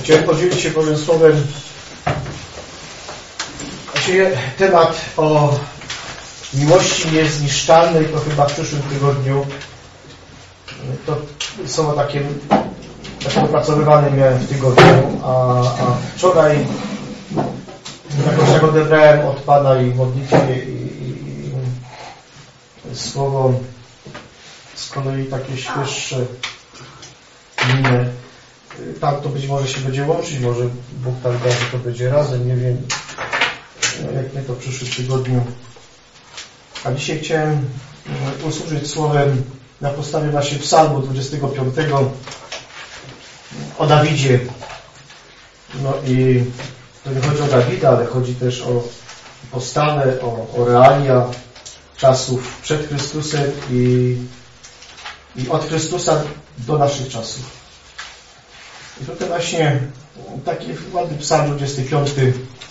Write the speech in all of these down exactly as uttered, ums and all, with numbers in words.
Chciałem podzielić się Bożym Słowem. Właściwie temat o miłości niezniszczalnej to chyba w przyszłym tygodniu. To są takie, takie opracowywane miałem w tygodniu, a, a wczoraj jakoś tak odebrałem od Pana i w modlitwie i, i, i słowo z kolei takie świeższe, inne. Tam to być może się będzie łączyć, może Bóg tak da, że to będzie razem, nie wiem, jak nie to w przyszłym tygodniu. A dzisiaj chciałem usłużyć słowem na podstawie właśnie Psalmu dwudziestego piątego o Dawidzie. No i to nie chodzi o Dawida, ale chodzi też o postawę, o, o realia czasów przed Chrystusem i, i od Chrystusa do naszych czasów. I tutaj właśnie taki ładny Psalm dwudziesty piąty,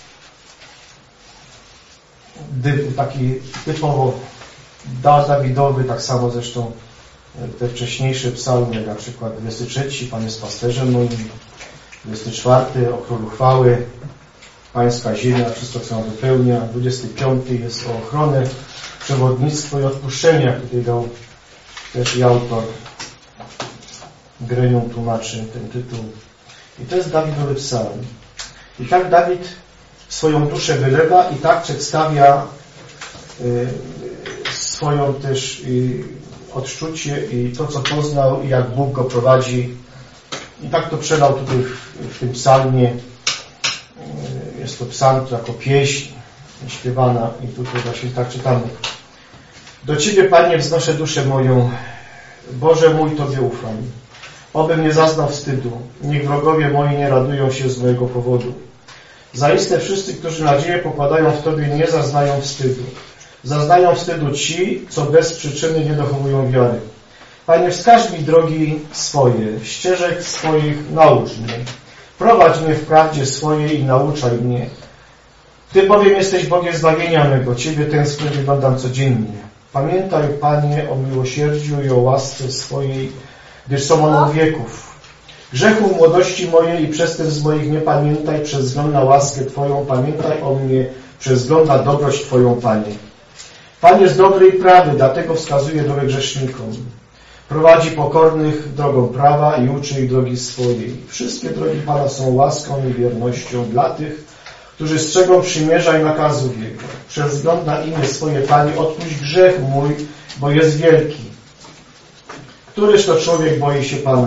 taki typowo Dawidowy, tak samo zresztą te wcześniejsze psalmy, jak na przykład dwudziesty trzeci, Pan jest pasterzem moim, dwudziesty czwarty, o królu chwały, pańska ziemia, wszystko co ona wypełnia, dwudziesty piąty jest o ochronę, przewodnictwo i odpuszczenie, jak tutaj dał też i autor. Grenią tłumaczy ten tytuł. I to jest Dawidowy psalm. I tak Dawid swoją duszę wylewa i tak przedstawia y, swoją też y, odczucie i to, co poznał i jak Bóg go prowadzi. I tak to przelał tutaj w, w tym psalmie. Y, jest to psalm jako pieśń śpiewana i tutaj właśnie tak czytamy. Do Ciebie, Panie, wznoszę duszę moją. Boże mój, Tobie ufam. Obym nie zaznał wstydu. Niech wrogowie moi nie radują się z mojego powodu. Zaiste wszyscy, którzy nadzieję pokładają w Tobie, nie zaznają wstydu. Zaznają wstydu ci, co bez przyczyny nie dochowują wiary. Panie, wskaż mi drogi swoje, ścieżek swoich naucz mnie. Prowadź mnie w prawdzie swojej i nauczaj mnie. Ty bowiem jesteś Bogiem zbawienia mego. Ciebie tęsknię wyglądam codziennie. Pamiętaj, Panie, o miłosierdziu i o łasce swojej, gdyż są one od wieków. Grzechu młodości mojej i przestępstw moich nie pamiętaj, przez wzgląd na łaskę Twoją pamiętaj o mnie, przez wzgląd na dobroć Twoją, Panie. Pan jest dobry i prawy, dlatego wskazuje drogę grzesznikom. Prowadzi pokornych drogą prawa i uczy ich drogi swojej. Wszystkie drogi Pana są łaską i wiernością dla tych, którzy strzegą przymierza i nakazów Jego. Przez wzgląd na imię swoje, Panie, odpuść grzech mój, bo jest wielki. Któryż to człowiek boi się Pana?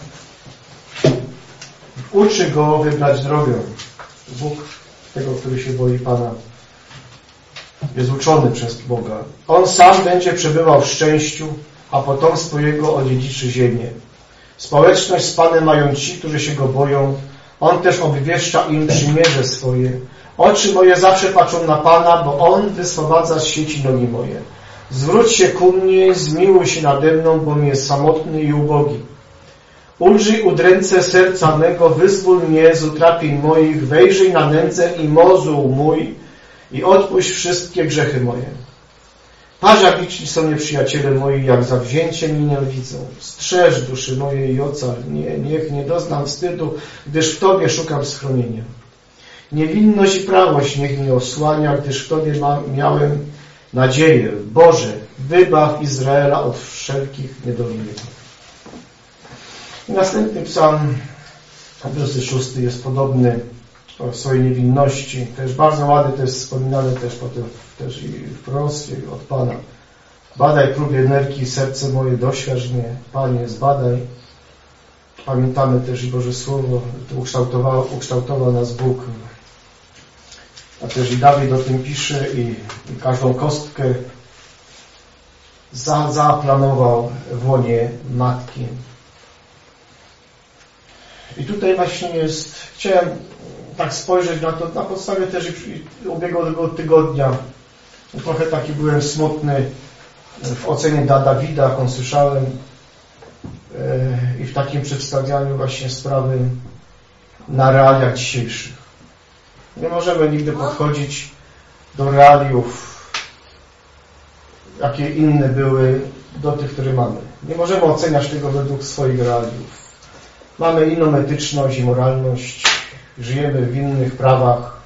Uczy go wybrać drogę. Bóg tego, który się boi Pana, jest uczony przez Boga. On sam będzie przebywał w szczęściu, a potomstwo jego odziedziczy ziemię. Społeczność z Panem mają ci, którzy się go boją. On też obwieszcza im przymierze swoje. Oczy moje zawsze patrzą na Pana, bo On wyswobadza z sieci nogi moje. Zwróć się ku mnie, zmiłuj się nade mną, bo mi jest samotny i ubogi. Ulżyj udręce serca mego, wyzwól mnie z utrapień moich, wejrzyj na nędzę i mozół mój i odpuść wszystkie grzechy moje. Parzabiczni są nieprzyjaciele moi, jak zawzięcie mnie nienawidzą. Strzeż duszy mojej i ocal mnie, niech nie doznam wstydu, gdyż w Tobie szukam schronienia. Niewinność i prawość niech mnie osłania, gdyż w Tobie mam, miałem nadzieję. Boże, wybaw Izraela od wszelkich niedolików. I następny psalm, dwudziesty szósty, jest podobny o swojej niewinności. Też bardzo ładny, też wspominany też potem też i w proroctwie od Pana. Badaj próbie energii, serce moje, doświadcz mnie, Panie, zbadaj. Pamiętamy też i Boże Słowo, to ukształtował, ukształtował nas Bóg. A też i Dawid o tym pisze i, i każdą kostkę za, zaplanował w łonie matki. I tutaj właśnie jest, chciałem tak spojrzeć na to, na podstawie też i ubiegłego tygodnia. Trochę taki byłem smutny w ocenie dla Dawida, jaką słyszałem i w takim przedstawianiu właśnie sprawy na realiach dzisiejszych. Nie możemy nigdy podchodzić do realiów, jakie inne były, do tych, które mamy. Nie możemy oceniać tego według swoich realiów. Mamy inną etyczność i moralność, żyjemy w innych prawach.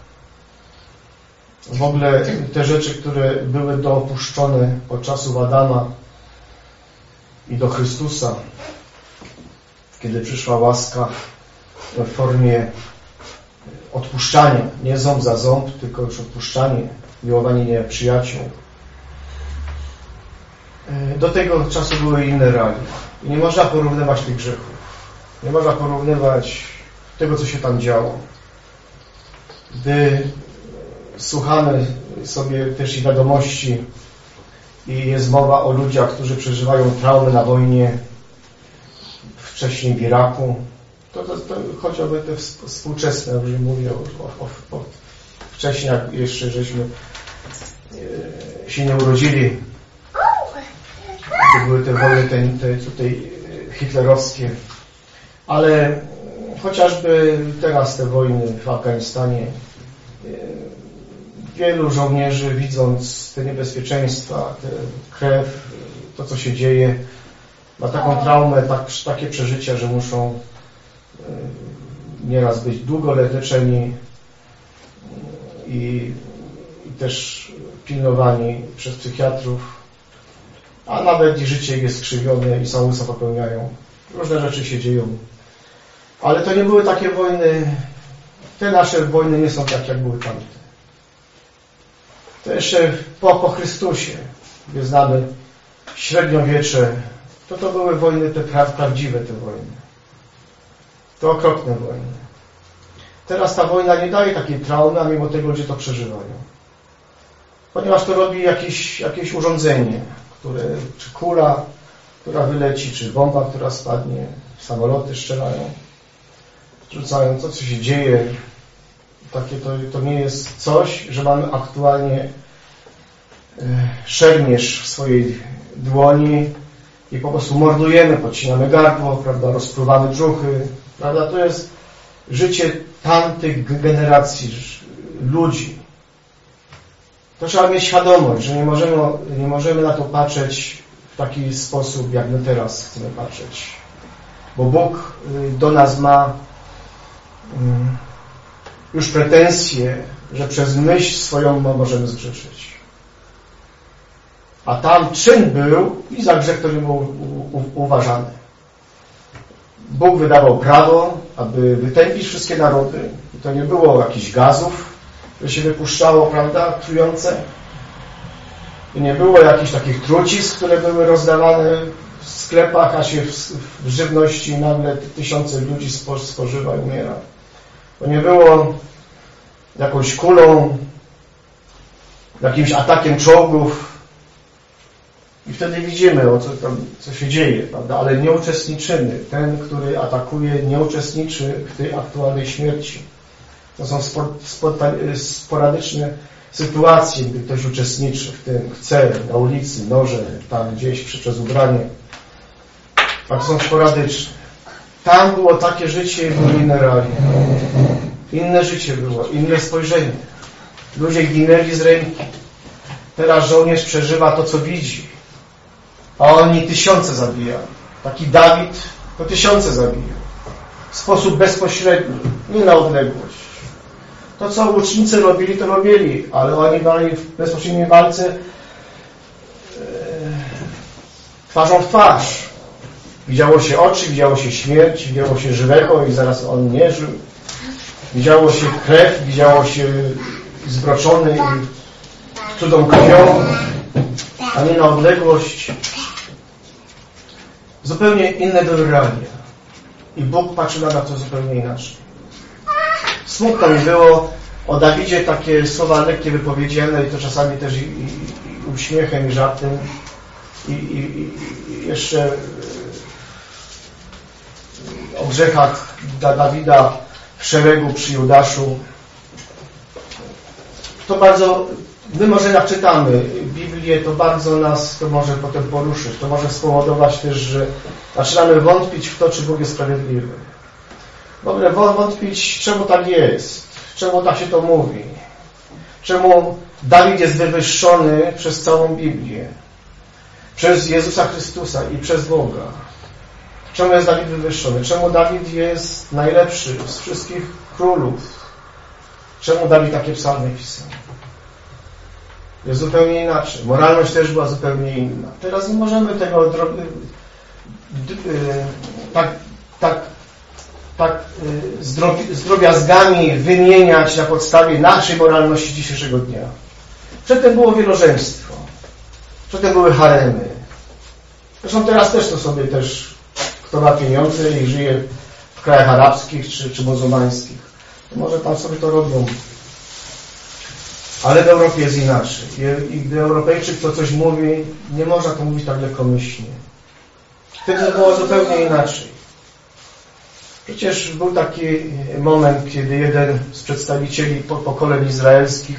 W ogóle te rzeczy, które były dopuszczone od czasów Adama i do Chrystusa, kiedy przyszła łaska w formie odpuszczania, nie ząb za ząb, tylko już odpuszczanie, miłowanie nieprzyjaciół. Do tego czasu były inne realia. I nie można porównywać tych grzechów. Nie można porównywać tego, co się tam działo. Gdy słuchamy sobie też i wiadomości i jest mowa o ludziach, którzy przeżywają traumy na wojnie, wcześniej w Iraku, to, to, to chociażby te współczesne, już mówię o, o, o wcześniej, jak jeszcze żeśmy się nie urodzili, to były te wojny te, te tutaj hitlerowskie, ale chociażby teraz te wojny w Afganistanie, wielu żołnierzy, widząc te niebezpieczeństwa, tę krew, to co się dzieje, ma taką traumę, tak, takie przeżycia, że muszą nieraz być długo leczeni i, i też pilnowani przez psychiatrów, a nawet i życie jest skrzywione i samobójstwa popełniają. Różne rzeczy się dzieją. Ale to nie były takie wojny, te nasze wojny nie są takie, jak były tamte. To jeszcze po, po Chrystusie, gdy znamy średniowiecze, to to były wojny te pra, prawdziwe te wojny. To okropne wojny. Teraz ta wojna nie daje takiej traumy, a mimo tego ludzie to przeżywają. Ponieważ to robi jakieś, jakieś urządzenie, które, czy kula, która wyleci, czy bomba, która spadnie, samoloty strzelają, rzucają, co, co się dzieje. Takie to, to nie jest coś, że mamy aktualnie e, szermierz w swojej dłoni i po prostu mordujemy, podcinamy gardło, prawda, rozpruwamy brzuchy, prawda, to jest życie tamtych generacji ludzi. To trzeba mieć świadomość, że nie możemy, nie możemy na to patrzeć w taki sposób, jak my teraz chcemy patrzeć. Bo Bóg do nas ma już pretensje, że przez myśl swoją możemy zgrzeszyć. A tam czyn był i za grzech to nie był uważany. Bóg wydawał prawo, aby wytępić wszystkie narody. I to nie było jakichś gazów, które się wypuszczało, prawda, trujące. I nie było jakichś takich trucizn, które były rozdawane w sklepach, a się w, w żywności nagle tysiące ludzi spo, spożywa i umiera. To nie było jakąś kulą, jakimś atakiem czołgów. I wtedy widzimy, o co tam, co się dzieje, prawda? Ale nie uczestniczymy. Ten, który atakuje, nie uczestniczy w tej aktualnej śmierci. To są sporadyczne sytuacje, gdy ktoś uczestniczy w tym, chce, na ulicy, noże, tam gdzieś przez ubranie. A to są sporadyczne. Tam było takie życie i były inne realia. Inne życie było, inne spojrzenie. Ludzie ginęli z ręki. Teraz żołnierz przeżywa to, co widzi. A oni tysiące zabija. Taki Dawid to tysiące zabija. W sposób bezpośredni, nie na odległość. To, co łucznicy robili, to robili, ale oni byli w bezpośredniej walce e, twarzą w twarz. Widziało się oczy, widziało się śmierć, widziało się żywego i zaraz on nie żył. Widziało się krew, widziało się zbroczony i cudą krwią, a nie na odległość. Zupełnie inne były realia. I Bóg patrzy na to zupełnie inaczej. Smutno mi było o Dawidzie takie słowa lekkie wypowiedziane i to czasami też i, i, i uśmiechem i żartem i, i, i jeszcze o grzechach Dawida w szeregu przy Judaszu. To bardzo, my może jak czytamy Biblię, to bardzo nas to może potem poruszyć. To może spowodować też, że zaczynamy wątpić w to, czy Bóg jest sprawiedliwy. W ogóle wątpić, czemu tak jest, czemu tak się to mówi, czemu Dawid jest wywyższony przez całą Biblię, przez Jezusa Chrystusa i przez Boga. Czemu jest Dawid wywyższony? Czemu Dawid jest najlepszy z wszystkich królów? Czemu Dawid takie psalmy pisał? Jest zupełnie inaczej. Moralność też była zupełnie inna. Teraz nie możemy tego tak, tak, tak z drobiazgami wymieniać na podstawie naszej moralności dzisiejszego dnia. Przedtem było wielożeństwo. Przedtem były haremy. Zresztą teraz też to sobie też kto ma pieniądze i żyje w krajach arabskich czy, czy muzułmańskich. To może tam sobie to robią. Ale w Europie jest inaczej. I gdy Europejczyk to coś mówi, nie można to mówić tak lekkomyślnie. Wtedy było zupełnie inaczej. Przecież był taki moment, kiedy jeden z przedstawicieli pokoleń izraelskich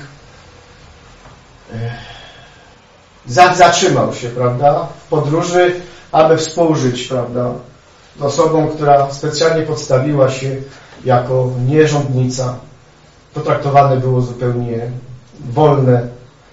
zatrzymał się, prawda, w podróży, aby współżyć, prawda, z osobą, która specjalnie podstawiła się jako nierządnica. To traktowane było zupełnie wolne.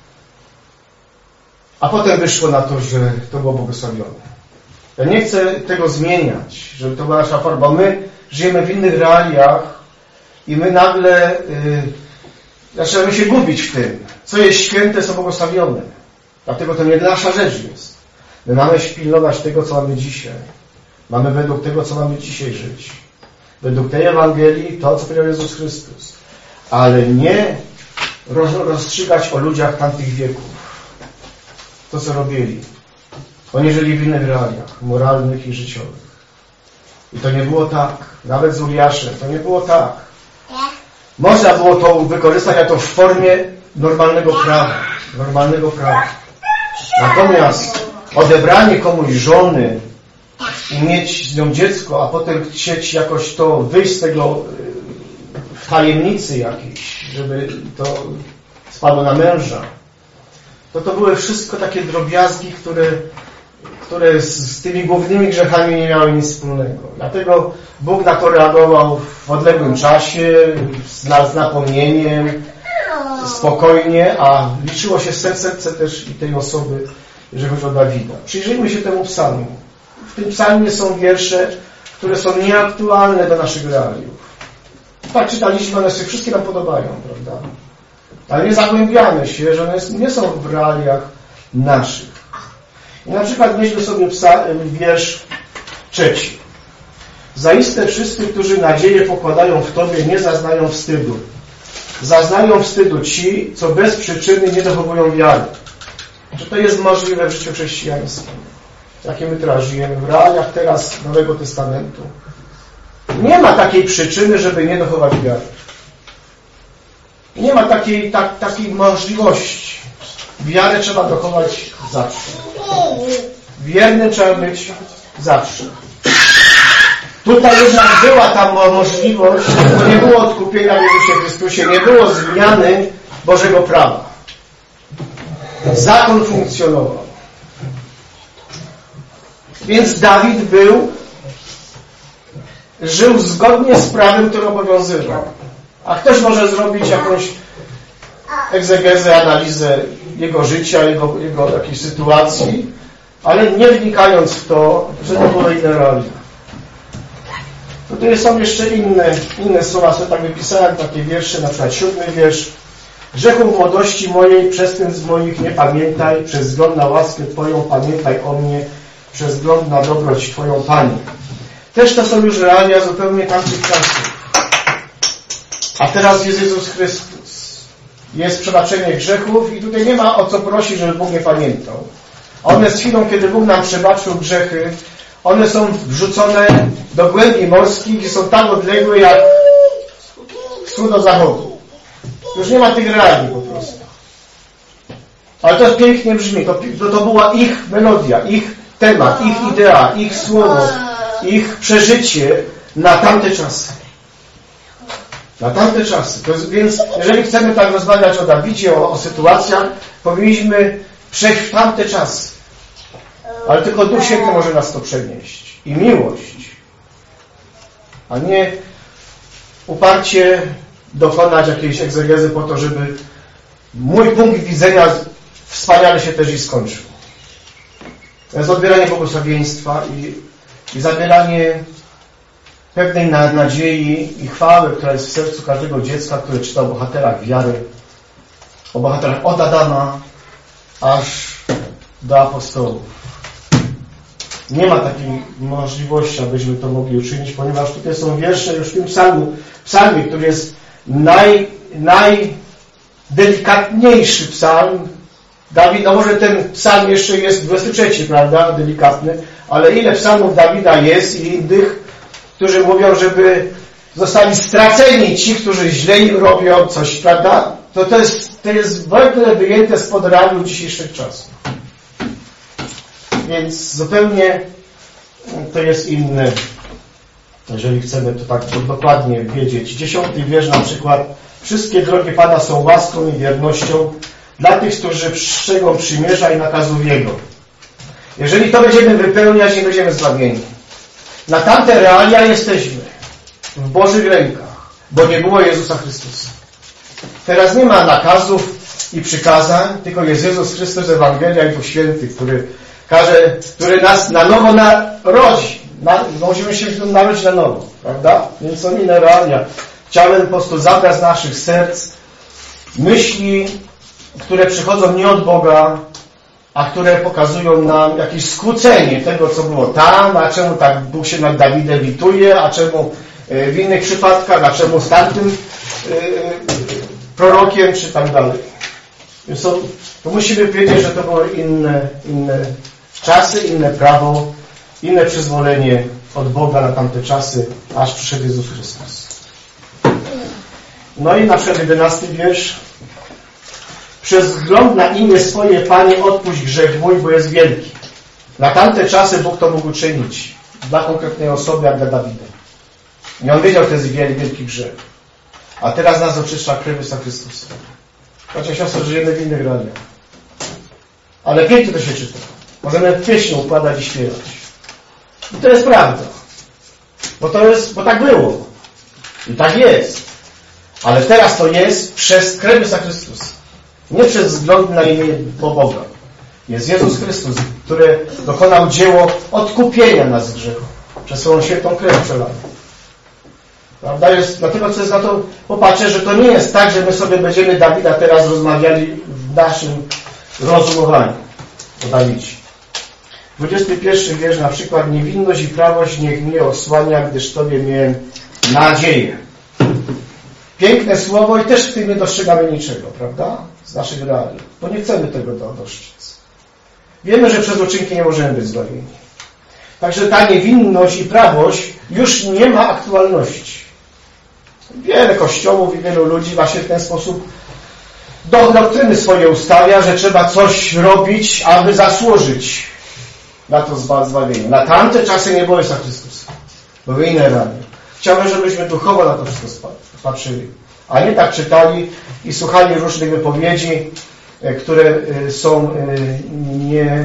A potem wyszło na to, że to było błogosławione. Ja nie chcę tego zmieniać, żeby to była nasza forma, bo my żyjemy w innych realiach i my nagle yy, zaczynamy się gubić w tym, co jest święte, co błogosławione. Dlatego to nie nasza rzecz jest. My mamy pilnować tego, co mamy dzisiaj. Mamy według tego, co mamy dzisiaj żyć. Według tej Ewangelii to, co powiedział Jezus Chrystus. Ale nie rozstrzygać o ludziach tamtych wieków. To, co robili. Oni żyli w innych realiach, moralnych i życiowych. I to nie było tak. Nawet z Uriaszem to nie było tak. Można było to wykorzystać jako w formie normalnego prawa. Normalnego prawa. Natomiast odebranie komuś żony i mieć z nią dziecko, a potem chcieć jakoś to wyjść z tego w tajemnicy jakiejś, żeby to spadło na męża, to to były wszystko takie drobiazgi, które, które z, z tymi głównymi grzechami nie miały nic wspólnego. Dlatego Bóg na to reagował w odległym czasie, z, z napomnieniem, spokojnie, a liczyło się serce też i tej osoby, jeżeli chodzi o Dawida. Przyjrzyjmy się temu psalmu. W tym psalmie są wiersze, które są nieaktualne do naszych realiów. Tak czytaliśmy, one się wszystkie nam podobają, prawda? Ale nie zagłębiamy się, że one nie są w realiach naszych. I na przykład weźmy sobie psa, wiersz trzeci. Zaiste wszyscy, którzy nadzieję pokładają w Tobie, nie zaznają wstydu. Zaznają wstydu ci, co bez przyczyny nie dochowują wiary. Czy to jest możliwe w życiu chrześcijańskim? Jakie my teraz żyjemy w realiach teraz Nowego Testamentu? Nie ma takiej przyczyny, żeby nie dochować wiary. Nie ma takiej, tak, takiej możliwości. Wiarę trzeba dochować zawsze. Wiernym trzeba być zawsze. Tutaj jednak była ta możliwość, bo nie było odkupienia w Jezusie Chrystusie, nie było zmiany Bożego prawa. Zakon funkcjonował. Więc Dawid był, żył zgodnie z prawem, które obowiązywał. A ktoś może zrobić jakąś egzegezę, analizę jego życia, jego, jego jakiejś sytuacji, ale nie wnikając w to, że to były inne realia. Tutaj są jeszcze inne, inne słowa, sobie tak wypisałem, takie wiersze, na przykład siódmy wiersz. Grzechów młodości mojej, przestępstw moich nie pamiętaj, przez wzgląd na łaskę Twoją pamiętaj o mnie, przez wzgląd na dobroć Twoją, Panie. Też to są już realia zupełnie tamtych czasów. A teraz jest Jezus Chrystus. Jest przebaczenie grzechów i tutaj nie ma o co prosić, żeby Bóg nie pamiętał. One z chwilą, kiedy Bóg nam przebaczył grzechy, one są wrzucone do głębi morskich i są tak odległe jak wschód od zachodu. Już nie ma tych reali po prostu. Ale to pięknie brzmi. To, to była ich melodia, ich temat, ich idea, ich słowo, ich przeżycie na tamte czasy. Na tamte czasy. To jest, więc jeżeli chcemy tak rozmawiać o Dawidzie, o, o sytuacjach, powinniśmy przejść w tamte czasy. Ale tylko Duch Święty może nas to przenieść. I miłość. A nie uparcie dokonać jakiejś egzegezy po to, żeby mój punkt widzenia wspaniale się też i skończył. To jest odbieranie błogosławieństwa i i zabieranie pewnej nadziei i chwały, która jest w sercu każdego dziecka, które czyta o bohaterach wiary, o bohaterach od Adama aż do apostołów. Nie ma takiej możliwości, abyśmy to mogli uczynić, ponieważ tutaj są wiersze już w tym psalmu, psalmie, który jest naj, najdelikatniejszy psalm. Dawid, no może ten psalm jeszcze jest dwudziesty trzeci, prawda, delikatny, ale ile psalmów Dawida jest i innych, którzy mówią, żeby zostali straceni ci, którzy źle im robią coś, prawda? To, to jest, to jest w ogóle wyjęte spod realiów dzisiejszych czasów. Więc zupełnie to jest inne, jeżeli chcemy to tak dokładnie wiedzieć. Dziesiąty wiersz na przykład. Wszystkie drogi Pana są łaską i wiernością dla tych, którzy przestrzegą przymierza i nakazów Jego. Jeżeli to będziemy wypełniać, nie będziemy zbawieni. Na tamte realia jesteśmy w Bożych rękach, bo nie było Jezusa Chrystusa. Teraz nie ma nakazów i przykazań, tylko jest Jezus Chrystus, Ewangelia i Duch Święty, który każe, który nas na nowo narodzi. Na, musimy się narodzić na nowo, prawda? Więc są inne realia. Chciałem po prostu zabrać z naszych serc myśli, które przychodzą nie od Boga, a które pokazują nam jakieś skrócenie tego, co było tam, a czemu tak Bóg się nad Dawidem lituje, a czemu w innych przypadkach, a czemu z tamtym prorokiem, czy tak dalej. Więc to, to musimy wiedzieć, że to były inne, inne czasy, inne prawo, inne przyzwolenie od Boga na tamte czasy, aż przyszedł Jezus Chrystus. No i na przykład jedenasty wiersz. Przez wzgląd na imię swoje, Panie, odpuść grzech mój, bo jest wielki. Na tamte czasy Bóg to mógł czynić dla konkretnej osoby, jak dla Dawida. I on wiedział, że to jest wielki grzech. A teraz nas oczyszcza krew Jezusa Chrystusa. Chociaż siostro, żyjemy w innych realiach. Ale pięknie to się czyta. Możemy pieśń układać i śpiewać. I to jest prawda. Bo to jest, bo tak było. I tak jest. Ale teraz to jest przez krew Jezusa Chrystusa. Nie przez wzgląd na imię Boga. Jest Jezus Chrystus, który dokonał dzieło odkupienia nas z grzechu. Przez swoją świętą krew przelaną. Prawda? Jest, dlatego co jest na to, popatrzę, że to nie jest tak, że my sobie będziemy Dawida teraz rozmawiali w naszym rozumowaniu o Dawidzie. dwudziesty pierwszy wiersz na przykład. Niewinność i prawość niech mnie osłania, gdyż Tobie miałem nadzieję. Piękne słowo i też w tym nie dostrzegamy niczego, prawda? Z naszych realiów. Bo nie chcemy tego dostrzec. Wiemy, że przez uczynki nie możemy być zbawieni. Także ta niewinność i prawość już nie ma aktualności. Wiele kościołów i wielu ludzi właśnie w ten sposób do doktryny swoje ustawia, że trzeba coś robić, aby zasłużyć na to zbawienie. Na tamte czasy nie było Jezusa Chrystusa. Były inne realia. Chciałbym, żebyśmy duchowo na to wszystko patrzyli, a nie tak czytali i słuchali różnych wypowiedzi, które są nie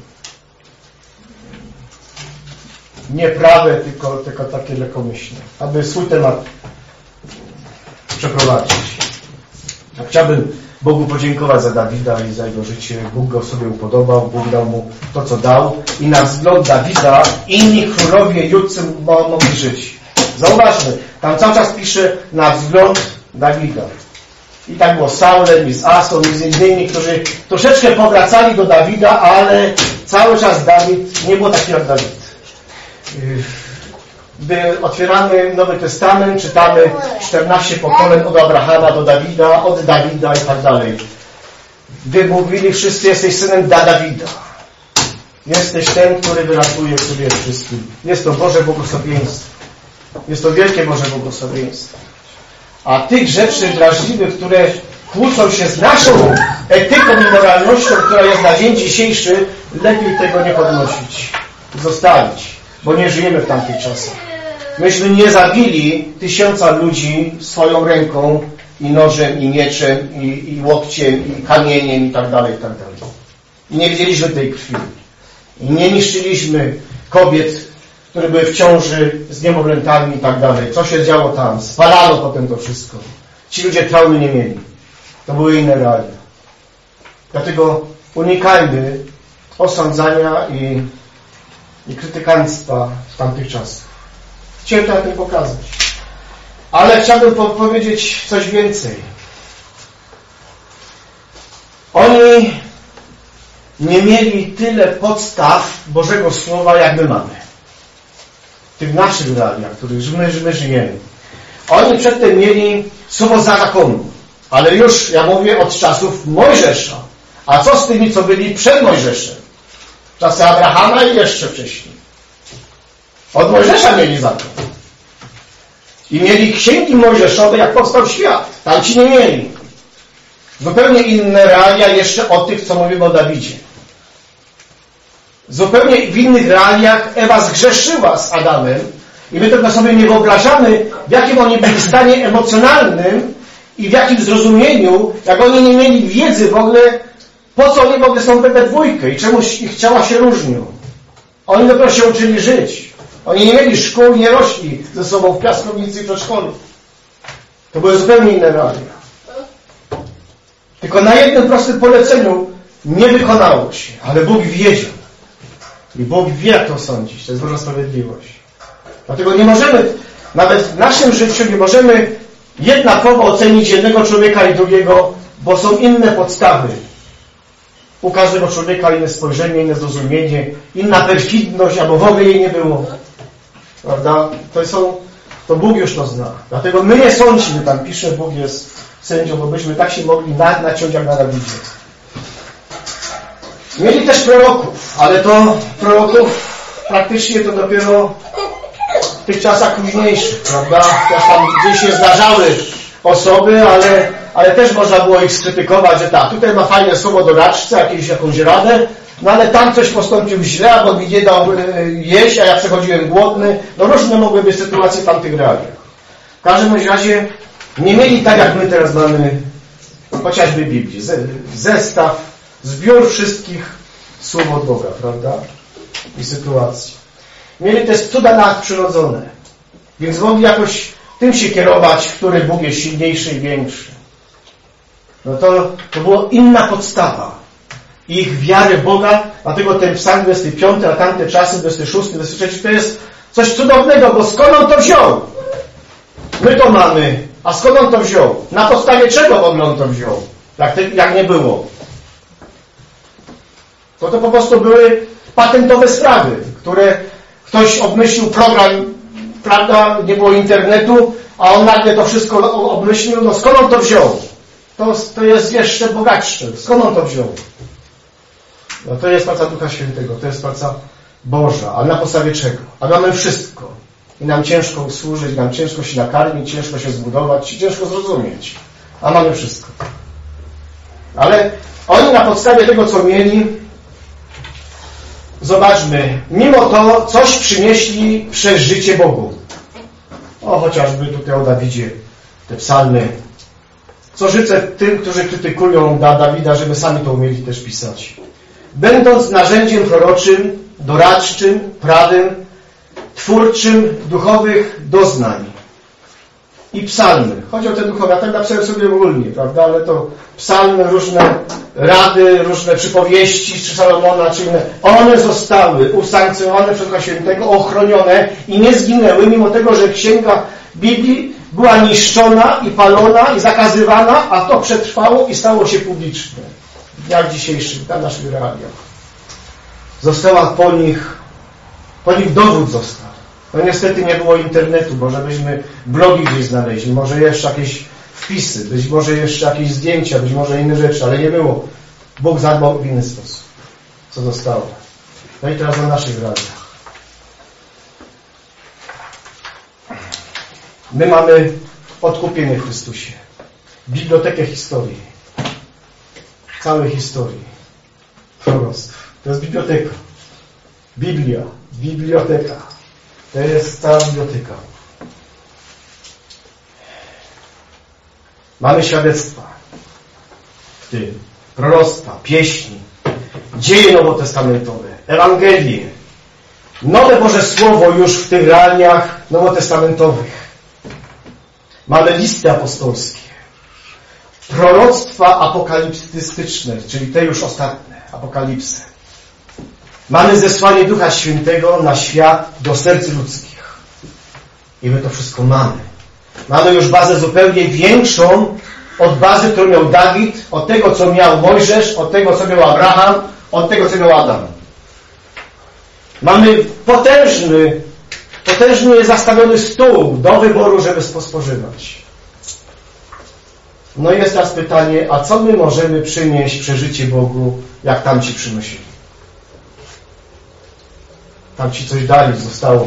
nieprawe, tylko, tylko takie lekkomyślne, aby swój temat przeprowadzić. Ja chciałbym Bogu podziękować za Dawida i za jego życie. Bóg go sobie upodobał, Bóg dał mu to, co dał i na wzgląd Dawida inni królowie judcy mogli żyć. Zauważmy, tam cały czas pisze na wzgląd Dawida. I tak było z Saulem, i z Asą, i z innymi, którzy troszeczkę powracali do Dawida, ale cały czas Dawid nie było taki jak Dawid. Gdy otwieramy Nowy Testament, czytamy czternaście pokoleń od Abrahama do Dawida, od Dawida i tak dalej. Gdy mówili wszyscy, jesteś synem da Dawida. Jesteś ten, który wyratuje sobie wszystkim. Jest to Boże błogosławieństwo. Jest to wielkie Boże błogosławieństwo. A tych rzeczy drażliwych, które kłócą się z naszą etyką i moralnością, która jest na dzień dzisiejszy, lepiej tego nie podnosić. Zostawić. Bo nie żyjemy w tamtych czasach. Myśmy nie zabili tysiąca ludzi swoją ręką i nożem, i mieczem, i, i łokciem, i kamieniem, i tak dalej, i tak dalej. I nie widzieliśmy tej krwi. I nie niszczyliśmy kobiet, które były w ciąży z niemowlętami i tak dalej. Co się działo tam? Spalano potem to wszystko. Ci ludzie traumy nie mieli. To były inne realia. Dlatego unikajmy osądzania i i krytykanstwa w tamtych czasach. Chciałem to na tym pokazać. Ale chciałbym powiedzieć coś więcej. Oni nie mieli tyle podstaw Bożego Słowa, jak my mamy. W tych naszych realiach, w których my, my żyjemy. Oni przedtem mieli słowo zakonu, ale już, ja mówię, od czasów Mojżesza. A co z tymi, co byli przed Mojżeszem? W czasy Abrahama i jeszcze wcześniej. Od Mojżesza mieli zakon. I mieli księgi mojżeszowe, jak powstał świat. Tam ci nie mieli. Zupełnie inne realia jeszcze od tych, co mówimy o Dawidzie. Zupełnie w innych realiach Ewa zgrzeszyła z Adamem i my tego sobie nie wyobrażamy, w jakim oni byli stanie emocjonalnym i w jakim zrozumieniu, jak oni nie mieli wiedzy w ogóle, po co oni w ogóle są we dwójkę i czemuś ich ciała się różnią. Oni dopiero się uczyli żyć. Oni nie mieli szkół, nie rośli ze sobą w piaskownicy i przedszkolu. To były zupełnie inne realia. Tylko na jednym prostym poleceniu nie wykonało się, ale Bóg wiedział. I Bóg wie, jak to sądzić. To jest Boża sprawiedliwość. Dlatego nie możemy, nawet w naszym życiu, nie możemy jednakowo ocenić jednego człowieka i drugiego, bo są inne podstawy. U każdego człowieka inne spojrzenie, inne zrozumienie, inna perfidność, albo w ogóle jej nie było. Prawda? To są, to Bóg już to zna. Dlatego my nie sądzimy, tam pisze, Bóg jest sędzią, bo byśmy tak się mogli naciąć jak na Dawidzie. Mieli też proroków, ale to proroków praktycznie to dopiero w tych czasach późniejszych, prawda? Też tam gdzieś się zdarzały osoby, ale, ale też można było ich skrytykować, że tak, tutaj ma fajne słowo doradcze, jakieś, jakąś radę, no ale tam coś postąpił źle, albo mi nie dał jeść, a ja przechodziłem głodny. No różne mogły być sytuacje w tamtych realiach. W każdym razie nie mieli tak, jak my teraz mamy chociażby Biblii. Zestaw, zbiór wszystkich słów od Boga, prawda? I sytuacji. Mieli też cuda nadprzyrodzone. Więc mogli jakoś tym się kierować, który Bóg jest silniejszy i większy. No to, to była inna podstawa ich wiary w Boga, dlatego ten psalm dwudziesty piąty, a tamte czasy dwudziesty szósty, dwudziesty trzeci to jest coś cudownego, bo skąd on to wziął? My to mamy, a skąd on to wziął? Na podstawie czego w ogóle on to wziął? Jak, te, jak nie było? To to po prostu były patentowe sprawy, które ktoś obmyślił program, prawda, nie było internetu, a on nagle to wszystko obmyślił, no skąd on to wziął? To, to jest jeszcze bogatsze. Skąd on to wziął? No to jest praca Ducha Świętego, to jest praca Boża. Ale na podstawie czego? A mamy wszystko. I nam ciężko służyć, nam ciężko się nakarmić, ciężko się zbudować, ciężko zrozumieć. A mamy wszystko. Ale oni na podstawie tego, co mieli, zobaczmy, mimo to coś przynieśli przez życie Bogu. O, chociażby tutaj o Dawidzie, te psalmy. Co życzę tym, którzy krytykują Dawida, żeby sami to umieli też pisać. Będąc narzędziem proroczym, doradczym, prawym, twórczym duchowych doznań i psalmy. Chodzi o te duchowe, ja tak napisałem sobie ogólnie, prawda, ale to psalmy, różne rady, różne przypowieści czy Salomona, czy inne, one zostały usankcjonowane przez Ducha Świętego, ochronione i nie zginęły, mimo tego, że księga Biblii była niszczona i palona i zakazywana, a to przetrwało i stało się publiczne. W dniach dzisiejszych, na naszych realiach. Została po nich, po nich dowód został. No niestety nie było internetu, może byśmy blogi gdzieś znaleźli, może jeszcze jakieś wpisy, być może jeszcze jakieś zdjęcia, być może inne rzeczy, ale nie było. Bóg zadbał w inny sposób, co zostało. No i teraz na naszych realiach. My mamy odkupienie w Chrystusie. Bibliotekę historii. Całej historii. Proroctw. To jest biblioteka. Biblia. Biblioteka. To jest cała biblioteka. Mamy świadectwa w tym. Proroctwa, pieśni, dzieje nowotestamentowe, Ewangelie. Nowe Boże Słowo już w tych realiach nowotestamentowych. Mamy listy apostolskie. Proroctwa apokaliptystyczne, czyli te już ostatnie, apokalipsy. Mamy zesłanie Ducha Świętego na świat do serc ludzkich. I my to wszystko mamy. Mamy już bazę zupełnie większą od bazy, którą miał Dawid, od tego, co miał Mojżesz, od tego, co miał Abraham, od tego, co miał Adam. Mamy potężny, potężnie zastawiony stół do wyboru, żeby spożywać. No i jest teraz pytanie, a co my możemy przynieść przeżycie Bogu, jak tamci przynosili? Tamci coś dali, zostało.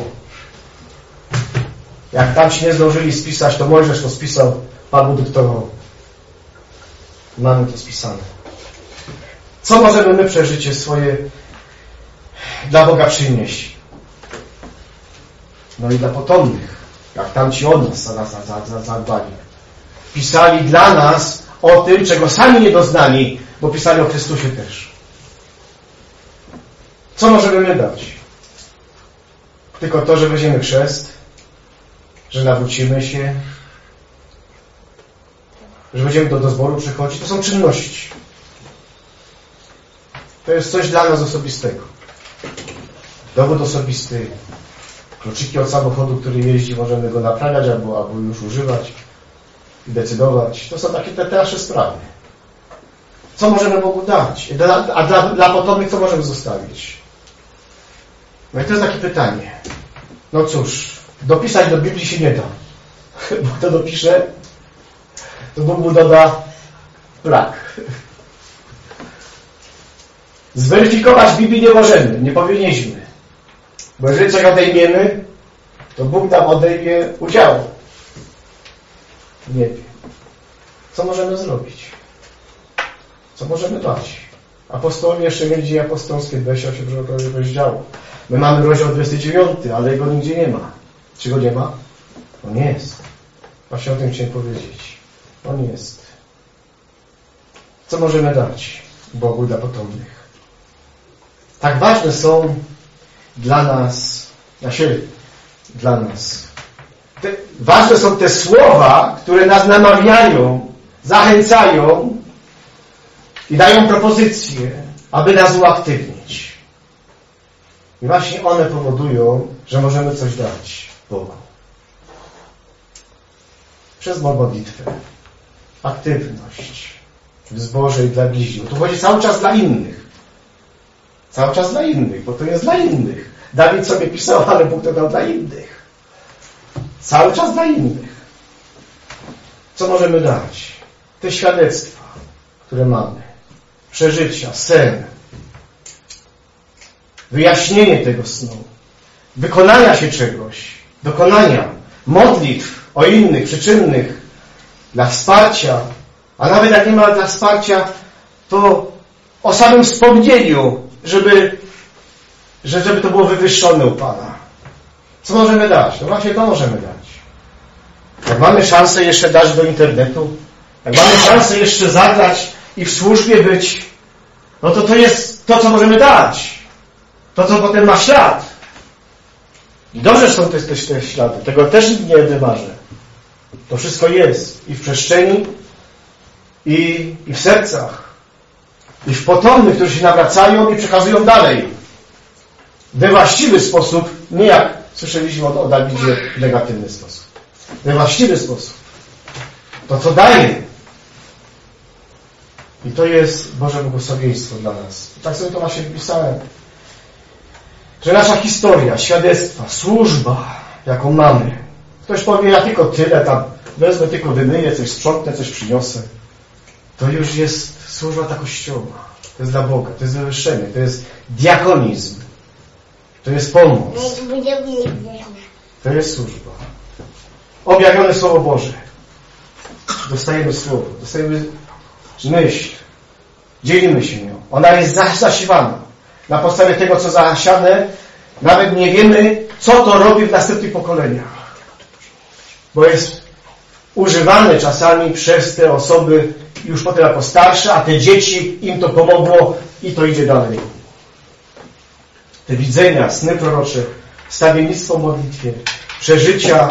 Jak tamci nie zdążyli spisać, to Mojżesz to spisał, Pan mu dyktował. Mamy to spisane. Co możemy my przeżycie swoje dla Boga przynieść? No i dla potomnych, jak tamci od nas zadbali. Pisali dla nas o tym, czego sami nie doznali, bo pisali o Chrystusie też. Co możemy my dać? Tylko to, że weźmiemy chrzest, że nawrócimy się, że będziemy do, do zboru przychodzić. To są czynności. To jest coś dla nas osobistego. Dowód osobisty, kluczyki od samochodu, który jeździ, możemy go naprawiać albo, albo już używać i decydować. To są takie te, te nasze sprawy. Co możemy Bogu dać? Dla, a dla, dla potomnych co możemy zostawić? No i to jest takie pytanie. No cóż, dopisać do Biblii się nie da. Bo to dopisze, to Bóg mu doda brak. Zweryfikować Biblii nie możemy, nie powinniśmy. Bo jeżeli coś odejmiemy, to Bóg nam odejmie udział. Nie wiem. Co możemy zrobić? Co możemy dać? Apostołowie jeszcze mieli dzieje apostolskie, dwadzieścia osiem rozdziałów. My mamy rozdział dwudziesty dziewiąty, ale jego nigdzie nie ma. Czy go nie ma? On jest. Właśnie o tym chciałem powiedzieć. On jest. Co możemy dać Bogu dla potomnych? Tak ważne są dla nas, na siebie, dla nas. Te, ważne są te słowa, które nas namawiają, zachęcają i dają propozycje, aby nas uaktywnić. I właśnie one powodują, że możemy coś dać Bogu. Przez modlitwę, aktywność w zborze i dla bliźnich. Tu chodzi cały czas dla innych. Cały czas dla innych, bo to jest dla innych. Dawid sobie pisał, ale Bóg to dał dla innych. Cały czas dla innych. Co możemy dać? Te świadectwa, które mamy. Przeżycia, sen. Wyjaśnienie tego snu. Wykonania się czegoś. Dokonania. Modlitw o innych, przyczynnych. Dla wsparcia. A nawet jak nie ma dla wsparcia, to o samym wspomnieniu, żeby, że, żeby to było wywyższone u Pana. Co możemy dać? No właśnie to możemy dać. Jak mamy szansę jeszcze dać do internetu, jak mamy szansę jeszcze zagrać i w służbie być, no to to jest to, co możemy dać. To, co potem ma ślad. I dobrze są te, te, te ślady. Tego też nie wymarzę. To wszystko jest. I w przestrzeni, i, i w sercach. I w potomnych, którzy się nawracają i przekazują dalej. We właściwy sposób, nie jak słyszeliśmy o, o Dawidzie w negatywny sposób. We właściwy sposób. To, co daje. I to jest Boże błogosławieństwo dla nas. I tak sobie to właśnie wpisałem. Że nasza historia, świadectwa, służba, jaką mamy. Ktoś powie, ja tylko tyle tam, wezmę tylko wymyję, coś sprzątnę, coś przyniosę. To już jest służba dla Kościoła. To jest dla Boga, to jest wywyższenie, to jest diakonizm. To jest pomoc. To jest służba. Objawione Słowo Boże. Dostajemy Słowo, dostajemy myśl. Dzielimy się nią. Ona jest zasiwana. Na podstawie tego, co zasiane, nawet nie wiemy, co to robi w następnych pokoleniach. Bo jest używane czasami przez te osoby już potem jako starsze, a te dzieci, im to pomogło i to idzie dalej. Te widzenia, sny prorocze, stawiennictwo w modlitwie, przeżycia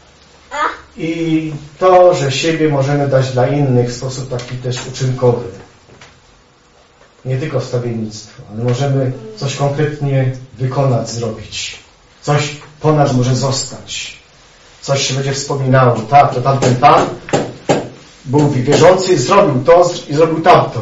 i to, że siebie możemy dać dla innych w sposób taki też uczynkowy. nie tylko wstawiennictwo, ale możemy coś konkretnie wykonać, zrobić. Coś po nas może zostać. Coś się będzie wspominało. Tak, to tamten Pan był wierzący, zrobił to i zrobił tamto.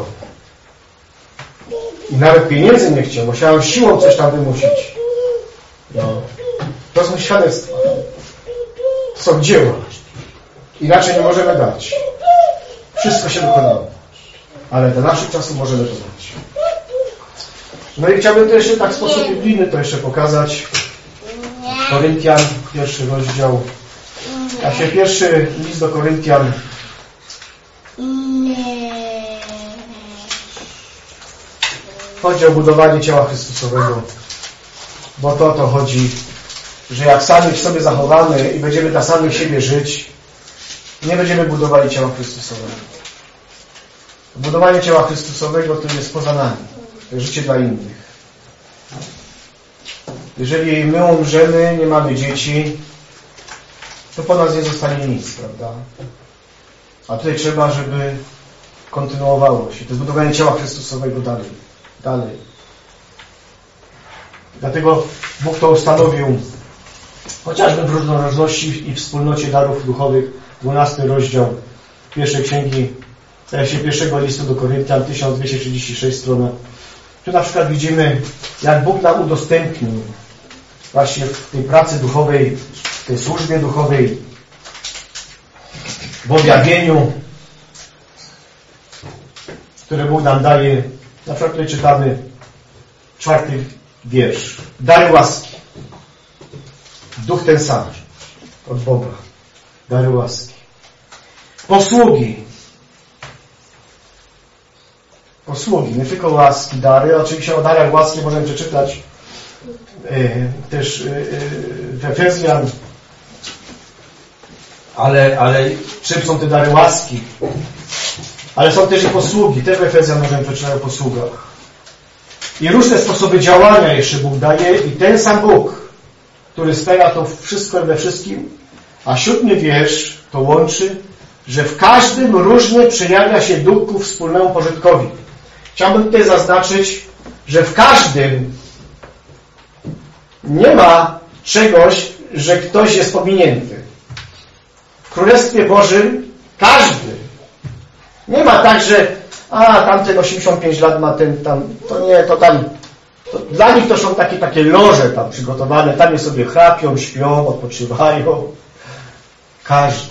I nawet pieniędzy nie chciał. Musiałem siłą coś tam wymusić. No. To są świadectwa. To są dzieła. Inaczej nie możemy dać. Wszystko się dokonało. Ale do naszych czasów możemy to dać. No i chciałbym to jeszcze tak w sposób biblijny to jeszcze pokazać. Koryntian, pierwszy rozdział. A się pierwszy list do Koryntian. Chodzi o budowanie ciała Chrystusowego. Bo to o to chodzi, że jak sami w sobie zachowamy i będziemy dla samych siebie żyć, nie będziemy budowali ciała Chrystusowego. Budowanie ciała Chrystusowego to jest poza nami. To jest życie dla innych. Jeżeli my umrzemy, nie mamy dzieci, to po nas nie zostanie nic, prawda? A tutaj trzeba, żeby kontynuowało się. To jest budowanie ciała Chrystusowego dalej. Dalej. Dlatego Bóg to ustanowił chociażby w różnorodności i wspólnocie darów duchowych, dwunasty rozdział pierwszej księgi, się pierwszego listu do Koryntian, tysiąc dwieście trzydzieści sześć strona. Tu na przykład widzimy, jak Bóg nam udostępnił właśnie w tej pracy duchowej, w tej służbie duchowej, w objawieniu, które Bóg nam daje. Na przykład tutaj czytamy czwarty wiersz. Dary łaski. Duch ten sam od Boga. Dary łaski. Posługi. Posługi, nie tylko łaski, dary. Oczywiście o darach łaski możemy przeczytać yy, też yy, w Efezjan. Ale, ale czym są te dary łaski? Ale są też i posługi. Też w Efezjan możemy przeczytać o posługach. I różne sposoby działania jeszcze Bóg daje i ten sam Bóg, który spełnia to wszystko we wszystkim, a siódmy wiersz to łączy, że w każdym różnie przejawia się duch ku wspólnemu pożytkowi. Chciałbym tutaj zaznaczyć, że w każdym nie ma czegoś, że ktoś jest pominięty. W Królestwie Bożym każdy. Nie ma tak, że a tamten osiemdziesiąt pięć lat ma ten tam, to nie, to tam to dla nich to są takie takie loże tam przygotowane, tam je sobie chrapią, śpią, odpoczywają. Każdy.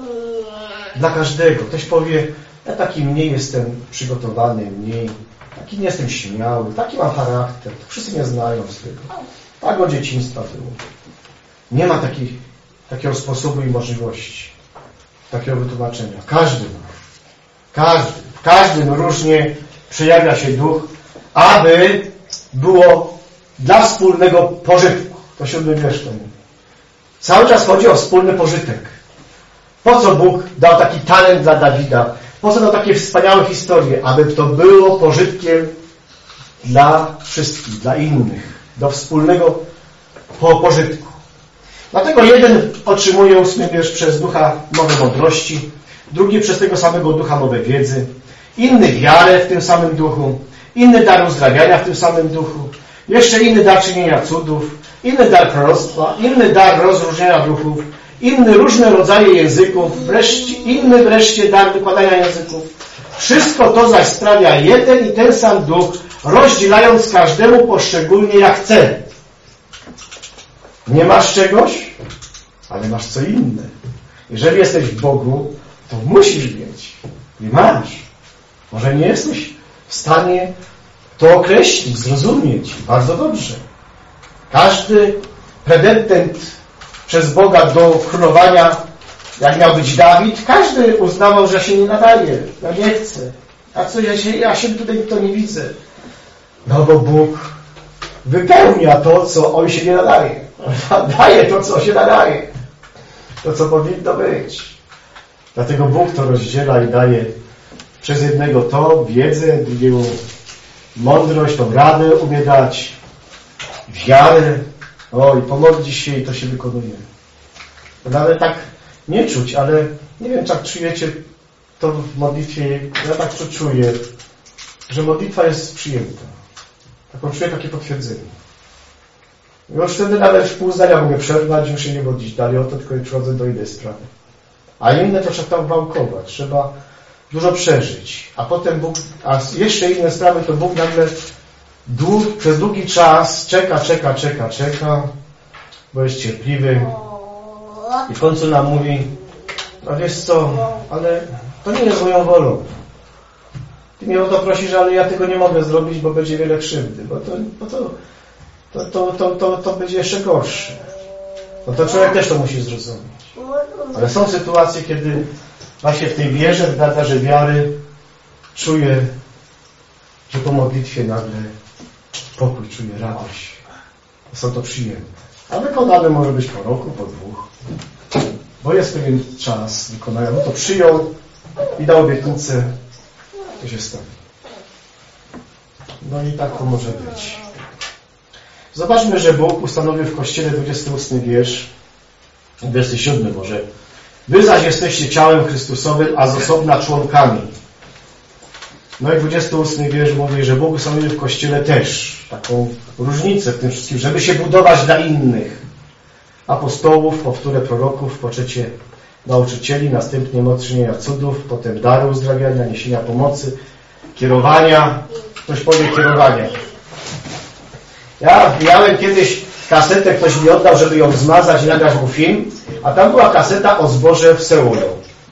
Dla każdego. Ktoś powie, ja taki mniej jestem przygotowany, mniej, taki nie jestem śmiały, taki mam charakter. Wszyscy mnie znają z tego. Tak od dzieciństwa było. Nie ma takich, takiego sposobu i możliwości, takiego wytłumaczenia. Każdy ma. Każdy. W każdym różnie przejawia się duch, aby było dla wspólnego pożytku. To siódmy wiersz to mówi. Cały czas chodzi o wspólny pożytek. Po co Bóg dał taki talent dla Dawida? Po co dał takie wspaniałe historie? Aby to było pożytkiem dla wszystkich, dla innych. Do wspólnego pożytku. Dlatego jeden otrzymuje ósmy wiersz przez ducha nowe mądrości, drugi przez tego samego ducha nowe wiedzy, inny wiarę w tym samym duchu, inny dar uzdrawiania w tym samym duchu, jeszcze inny dar czynienia cudów, inny dar proroctwa, inny dar rozróżnienia duchów, inny różne rodzaje języków, wreszcie, inny wreszcie dar wykładania języków. Wszystko to zaś sprawia jeden i ten sam duch, rozdzielając każdemu poszczególnie jak chce. Nie masz czegoś, ale masz co inne. Jeżeli jesteś w Bogu, to musisz mieć. I masz. Może nie jesteś w stanie to określić, zrozumieć. Bardzo dobrze. Każdy pretentent przez Boga do królowania, jak miał być Dawid, każdy uznawał, że się nie nadaje. Ja nie chcę. A co, ja się, ja się tutaj to nie widzę. No bo Bóg wypełnia to, co on się nie nadaje. Daje to, co się nadaje. To, co powinno być. Dlatego Bóg to rozdziela i daje przez jednego to wiedzę, drugiego mądrość, tą radę umie dać, wiarę. O, i pomodlić się i to się wykonuje. Nawet tak nie czuć, ale nie wiem, czy tak czujecie to w modlitwie. Ja tak to czuję. że modlitwa jest przyjęta. Taką czuję takie potwierdzenie. Już wtedy nawet w pół zdania mogę przerwać, już się nie modlić dalej o to, tylko przychodzę do innej sprawy. A inne to trzeba tam wałkować, trzeba dużo przeżyć. A potem Bóg, a jeszcze inne sprawy, to Bóg nagle dług, przez długi czas czeka, czeka, czeka, czeka, bo jest cierpliwy. I w końcu nam mówi, no wiesz co, ale to nie jest moją wolą. Ty mnie o to prosisz, ale ja tego nie mogę zrobić, bo będzie wiele krzywdy, bo to, bo to, to, to, to, to, to będzie jeszcze gorsze. No to człowiek też to musi zrozumieć. Ale są sytuacje, kiedy właśnie w tej wierze, w darze wiary czuję, że po modlitwie nagle pokój, czuję radość. Są to przyjemne. A wykonane może być po roku, po dwóch. Bo jest pewien czas wykonania. No to przyjął i dał obietnicę, to się stanie. No i tak to może być. Zobaczmy, że Bóg ustanowił w Kościele dwudziesty ósmy wiersz, dwudziesty siódmy może. Wy zaś jesteście ciałem Chrystusowym, a z osobna członkami. No i dwudziesty ósmy wiersz mówi, że Bóg ustanowił w Kościele też taką różnicę w tym wszystkim, żeby się budować dla innych. Apostołów, po wtóre proroków, po trzecie nauczycieli, następnie moc czynienia cudów, potem dary uzdrawiania, niesienia pomocy, kierowania. Ktoś powie kierowania. Ja miałem kiedyś kasetę, ktoś mi oddał, żeby ją zmazać i nagrać mu film, a tam była kaseta o zborze w Seulu.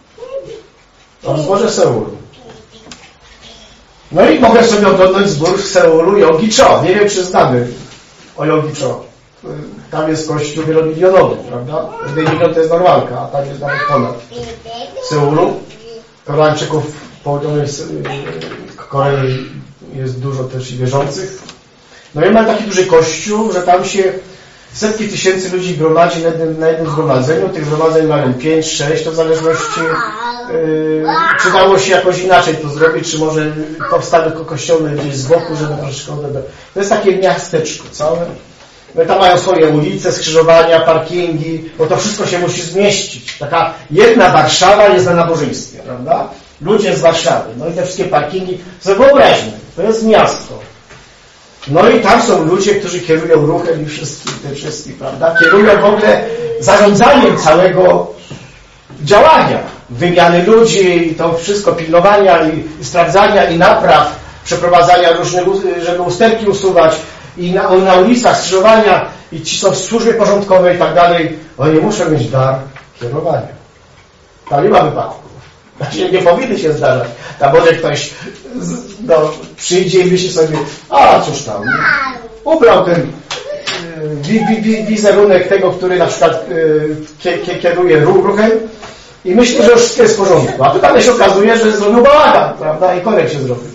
O zborze w Seulu. No i mogę sobie oglądać zbór w Seulu Yonggi Cho. Nie wiem, czy znamy o Yonggi Cho. Tam jest kościół wielomilionowy, prawda? Jeden milion to jest normalka, a tam jest nawet ponad. W Seulu Koreańczyków w południowej Korei jest dużo też i wierzących. No i mam taki duży kościół, że tam się setki tysięcy ludzi gromadzi na jednym, na jednym zgromadzeniu. Tych zgromadzeń mają pięć, sześć, to w zależności yy, czy dało się jakoś inaczej to zrobić, czy może powstały kościoły gdzieś z boku, żeby troszeczkę odebrać. To jest takie miasteczko całe. No i tam mają swoje ulice, skrzyżowania, parkingi, bo to wszystko się musi zmieścić. Taka jedna Warszawa jest na nabożeństwie, prawda? Ludzie z Warszawy. No i te wszystkie parkingi, to wyobraźmy, to jest miasto. No i tam są ludzie, którzy kierują ruchem i wszystkim, tym wszystkim, prawda? Kierują w ogóle zarządzaniem całego działania. Wymiany ludzi, to wszystko, pilnowania i, i sprawdzania i napraw, przeprowadzania różnych, żeby usterki usuwać i na, na ulicach skrzyżowania i ci są w służbie porządkowej i tak dalej. Oni muszą mieć dar kierowania. Tam nie ma wypadków. Znaczy nie powinny się zdarzać. Tam może ktoś no, przyjdzie i myśli sobie, a cóż tam, ubrał ten wi, wi, wi, wizerunek tego, który na przykład y, kieruje ruchem i myśli, że już wszystko jest w porządku. A tutaj się okazuje, że zrobił bałagan, prawda? I korek się zrobił.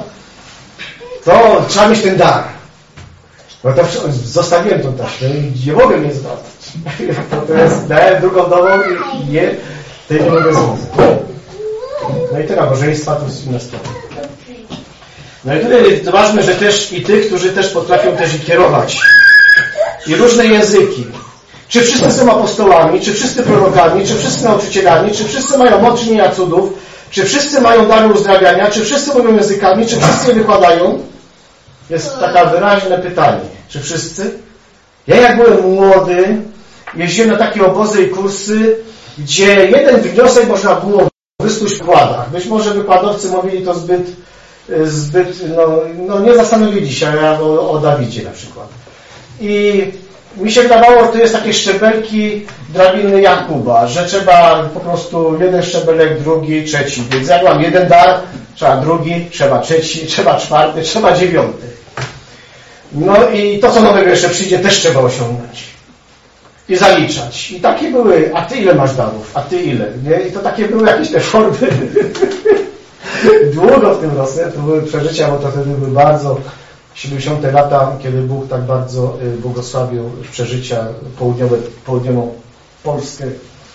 To trzeba mieć ten dar. No to zostawiłem tą taśmę i nie mogę mnie zwracać. To jest, dałem drugą domą i nie, tej nie mogę zwracać. No i te nabożeństwa to jest inna sprawa. No i tutaj ważne, że też i tych, którzy też potrafią też i kierować. I różne języki. Czy wszyscy są apostołami, czy wszyscy prorokami, czy wszyscy nauczycielami, czy wszyscy mają moc czynienia cudów, czy wszyscy mają dary uzdrawiania, czy wszyscy mówią językami, czy wszyscy je wykładają? Jest takie wyraźne pytanie. Czy wszyscy? Ja jak byłem młody, jeździłem na takie obozy i kursy, gdzie jeden wniosek można było wysnuć w wykładach. Być może wykładowcy mówili to zbyt, zbyt no, no nie zastanowili się o, o Dawidzie na przykład. I mi się wydawało, że to jest takie szczebelki drabiny Jakuba, że trzeba po prostu jeden szczebelek, drugi, trzeci. Więc jak mam jeden dar, trzeba drugi, trzeba trzeci, trzeba czwarty, trzeba dziewiąty. No i to, co nowego jeszcze przyjdzie, też trzeba osiągnąć. I zaliczać. I takie były, a ty ile masz darów? A ty ile? Nie? I to takie były jakieś te formy. Długo w tym rosnę. To były przeżycia, bo to wtedy były bardzo siedemdziesiąte lata, kiedy Bóg tak bardzo błogosławił przeżycia południowe, południową Polskę.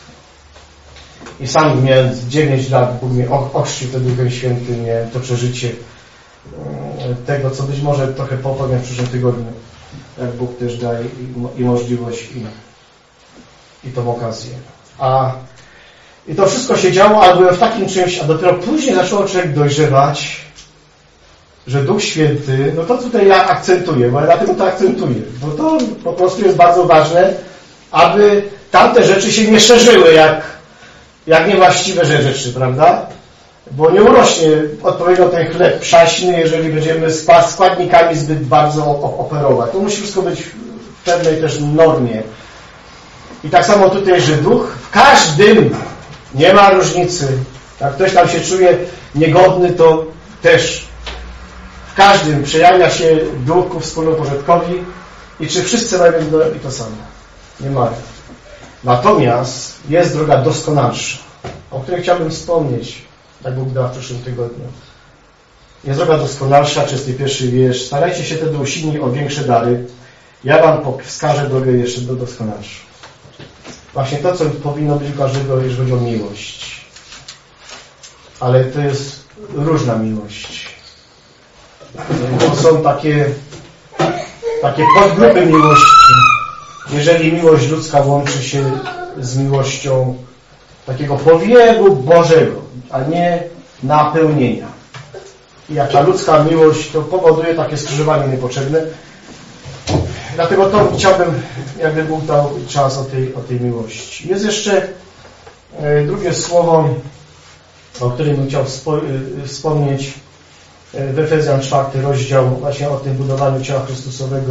I sam miałem dziewięć lat, Bóg mnie ochrzcił wtedy Duchem Świętym, miałem to przeżycie tego, co być może trochę popowiem w przyszłym tygodniu, jak Bóg też daje i, i możliwość i, i tą okazję. A i to wszystko się działo, ale byłem w takim czymś, a dopiero później zaczął człowiek dojrzewać że Duch Święty, no to tutaj ja akcentuję, bo ja dlatego to akcentuję, bo to po prostu jest bardzo ważne, aby tamte rzeczy się nie szerzyły jak, jak niewłaściwe rzeczy, prawda? Bo nie urośnie odpowiednio ten chleb przaśny, jeżeli będziemy z składnikami zbyt bardzo operować. To musi wszystko być w pewnej też normie. I tak samo tutaj, że Duch w każdym nie ma różnicy. Jak ktoś tam się czuje niegodny, to też w każdym przejawia się Duch ku wspólnemu pożytkowi i czy wszyscy mają i to samo. Nie mają. Natomiast jest droga doskonalsza, o której chciałbym wspomnieć, jak Bóg da w przyszłym tygodniu. Jest droga doskonalsza, czysty pierwszy wiersz. Starajcie się wtedy usilniej o większe dary. Ja wam wskażę drogę jeszcze do doskonalszą. Właśnie to, co powinno być u każdego, jeżeli chodzi o miłość. Ale to jest różna miłość. To są takie, takie podgrupy miłości. Jeżeli miłość ludzka łączy się z miłością takiego powiewu Bożego, a nie napełnienia. I jak ta ludzka miłość, to powoduje takie skrzyżowanie niepotrzebne. Dlatego to chciałbym, jakby Bóg dał czas o tej, o tej miłości. Jest jeszcze drugie słowo, o którym bym chciał wspomnieć, w Efezjan czwarty rozdział, właśnie o tym budowaniu ciała Chrystusowego.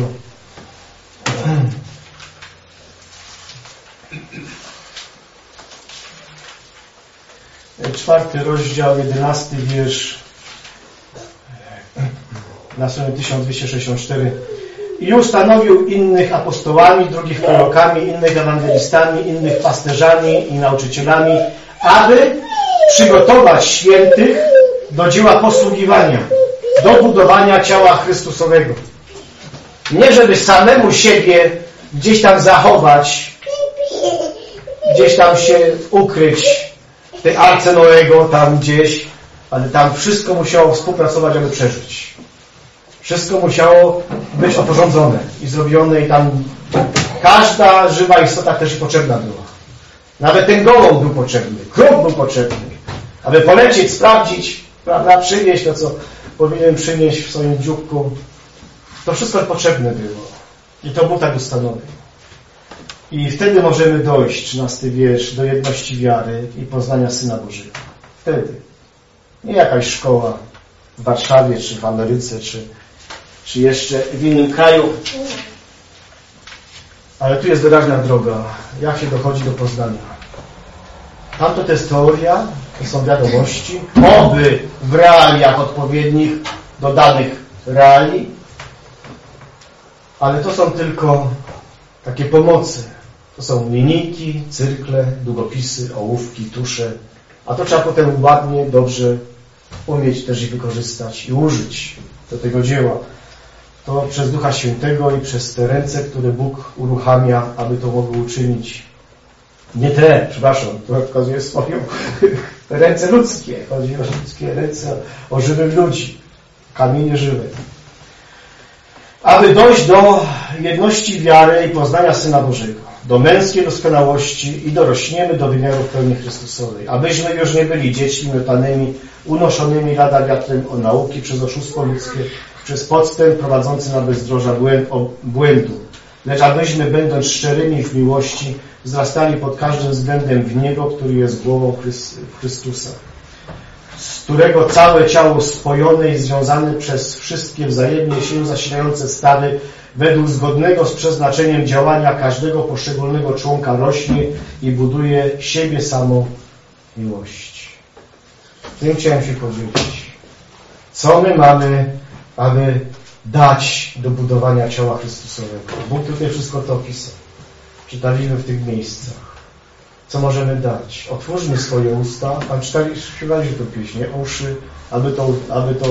Czwarty rozdział, jedenasty wiersz, na stronie tysiąc dwieście sześćdziesiąt cztery. I ustanowił innych apostołami, drugich prorokami, innych ewangelistami, innych pasterzami i nauczycielami, aby przygotować świętych do dzieła posługiwania, do budowania ciała Chrystusowego. Nie żeby samemu siebie gdzieś tam zachować, gdzieś tam się ukryć w tej arce Noego, tam gdzieś, ale tam wszystko musiało współpracować, aby przeżyć. Wszystko musiało być oporządzone i zrobione i tam każda żywa istota też potrzebna była. Nawet ten gołąb był potrzebny, kruk był potrzebny, aby polecieć, sprawdzić, prawda, przynieść to, co powinien przynieść w swoim dzióbku. To wszystko potrzebne było. I to Bóg tak ustanowił. I wtedy możemy dojść, trzynasty wiersz, do jedności wiary i poznania Syna Bożego. Wtedy. Nie jakaś szkoła w Warszawie, czy w Ameryce, czy, czy jeszcze w innym kraju. Ale tu jest wyraźna droga. Jak się dochodzi do poznania. Tamto to jest teoria, to są wiadomości, oby w realiach odpowiednich do danych reali, ale to są tylko takie pomocy. To są linijki, cyrkle, długopisy, ołówki, tusze, a to trzeba potem ładnie, dobrze umieć też i wykorzystać i użyć do tego dzieła. To przez Ducha Świętego i przez te ręce, które Bóg uruchamia, aby to mogło uczynić. Nie te, przepraszam, to pokazuje swoją ręce ludzkie. Chodzi o ludzkie ręce, o żywych ludzi. Kamienie żywe. Aby dojść do jedności wiary i poznania Syna Bożego, do męskiej doskonałości i dorośniemy do wymiaru pełni Chrystusowej. Abyśmy już nie byli dziećmi miotanymi, unoszonymi lada wiatrem o nauki przez oszustwo ludzkie, przez podstęp prowadzący na bezdroża błędu. Lecz abyśmy, będąc szczerymi w miłości, wzrastali pod każdym względem w Niego, który jest głową Chrystusa, z którego całe ciało spojone i związane przez wszystkie wzajemnie się zasilające stawy według zgodnego z przeznaczeniem działania każdego poszczególnego członka rośnie i buduje siebie samą miłość. Tym chciałem się podzielić. Co my mamy, aby dać do budowania ciała Chrystusowego? Bóg tutaj wszystko to opisał. Czytaliśmy w tych miejscach. Co możemy dać? Otwórzmy swoje usta. Tam czytali, śpiewaliśmy tę pieśnię. Uszy, aby to, aby to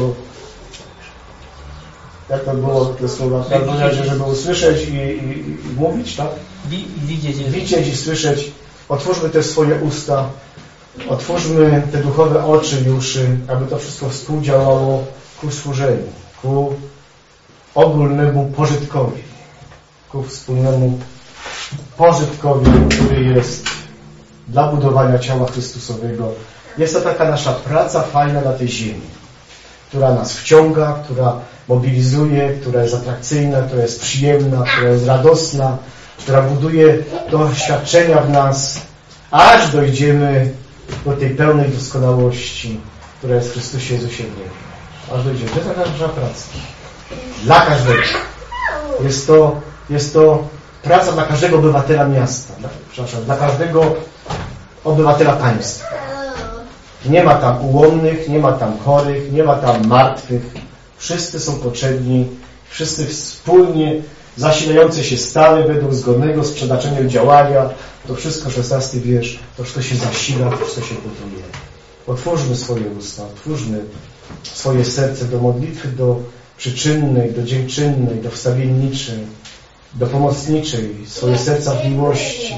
jak to było te słowa? W każdym razie, żeby usłyszeć i, i, i mówić, tak? Widzieć, Widzieć i słyszeć. Otwórzmy te swoje usta. Otwórzmy te duchowe oczy i uszy, aby to wszystko współdziałało ku służeniu, ku ogólnemu pożytkowi, ku wspólnemu pożytkowi, który jest dla budowania ciała Chrystusowego. Jest to taka nasza praca fajna na tej ziemi. która nas wciąga, która mobilizuje, która jest atrakcyjna, która jest przyjemna, która jest radosna, która buduje doświadczenia w nas, aż dojdziemy do tej pełnej doskonałości, która jest w Chrystusie Jezusie w niebie. Aż dojdziemy. To jest taka nasza praca. Dla każdego. Jest to, jest to praca dla każdego obywatela miasta. Dla, przepraszam, dla każdego obywatela państwa. Nie ma tam ułomnych, nie ma tam chorych, nie ma tam martwych. Wszyscy są potrzebni. Wszyscy wspólnie zasilające się stany według zgodnego z przeznaczeniem działania. To wszystko, szesnasty wiersz, to wszystko się zasila, to wszystko się buduje. Otwórzmy swoje usta, otwórzmy swoje serce do modlitwy, do przyczynnej, do dziękczynnej, do wstawienniczej, do pomocniczej, swoje serca w miłości.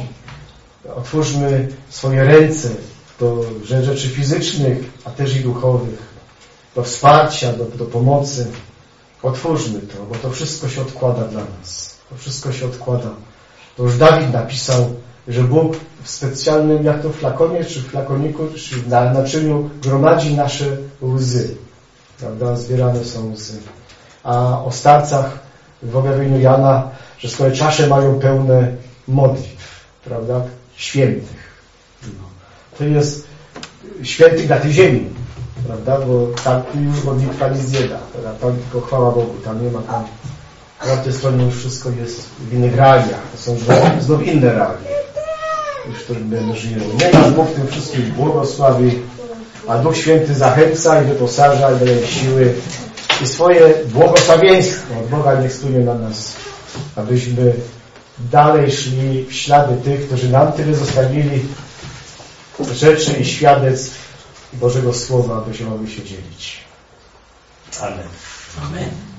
Otwórzmy swoje ręce do rzeczy fizycznych, a też i duchowych, do wsparcia, do, do pomocy. Otwórzmy to, bo to wszystko się odkłada dla nas. To wszystko się odkłada. To już Dawid napisał, że Bóg w specjalnym, jak to flakonie, czy flakoniku, czy na naczyniu gromadzi nasze łzy. Prawda? Zbierane są łzy. A o starcach w objawieniu Jana, że swoje czasze mają pełne modlitw, prawda? Świętych. To jest świętych na tej ziemi, prawda? Bo tam już modlitwa nic nie da. Tam tylko chwała Bogu, tam nie ma tam. Na tej stronie już wszystko jest w innych realiach. To są znów inne realia, w których my żyjemy. Nie nas Bóg tym wszystkim błogosławi, a Duch Święty zachęca i wyposaża i daje siły i swoje błogosławieństwo od Boga niech spłynie na nas, abyśmy dalej szli w ślady tych, którzy nam tyle zostawili rzeczy i świadectw Bożego Słowa, abyśmy mogli się dzielić. Amen. Amen.